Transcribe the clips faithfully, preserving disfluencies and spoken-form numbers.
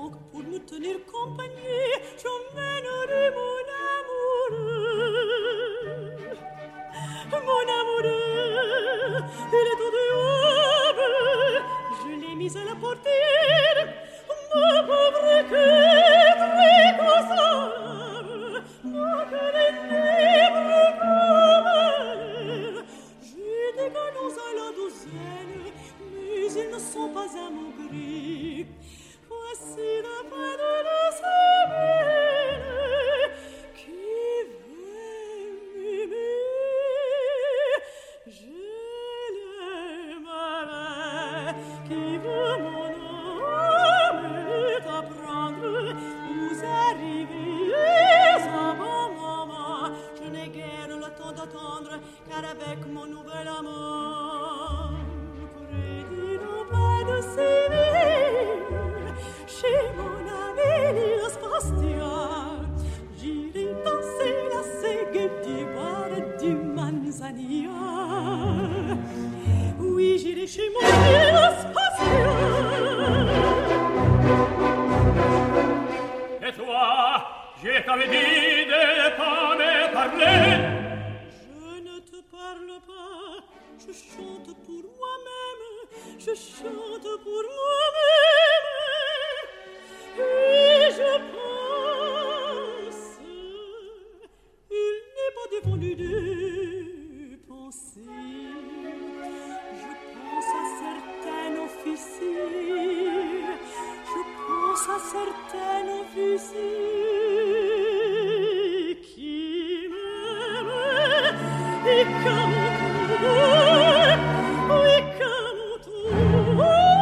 donc pour me tenir compagnie, j'emmènerai mon amoureux. Mon amoureux, il est au dehors, je l'ai mis à la portière, ma pauvre cœur très consolable, mon cœur est libre comme j'ai des galons à la douzaine, mais ils ne sont pas à mon gré. Voici la fin de la semaine qui veut m'aimer. Je l'aimerai, qui veut mon âme t'apprendre. Vous arrivez à bon moment, je n'ai guère le temps d'attendre, car avec mon nouvel amant, crédit non pas de sévère, chez mon ami Lila Spastia, j'irai danser la ségue du bar du Manzania. Oui, j'irai chez mon Lila Spastia. Et toi, j'ai t'avais dit de pas me parler. Je ne te parle pas, je chante pour moi-même, je chante pour moi-même. Et je pense, il n'est pas défendu de penser. Je pense à certaines officiers, je pense à certaines officiers qui m'aiment et qu'à mon tour, et qu'à mon tour,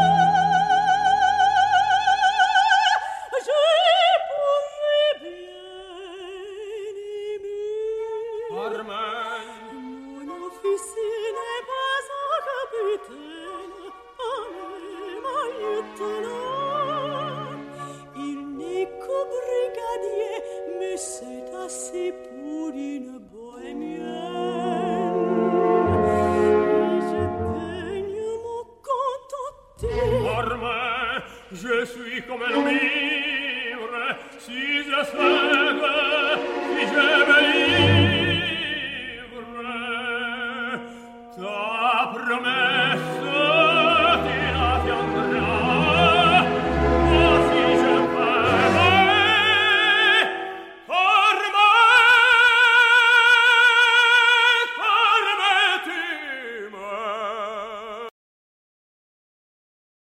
je suis comme un livre, si je sais, si je me lis.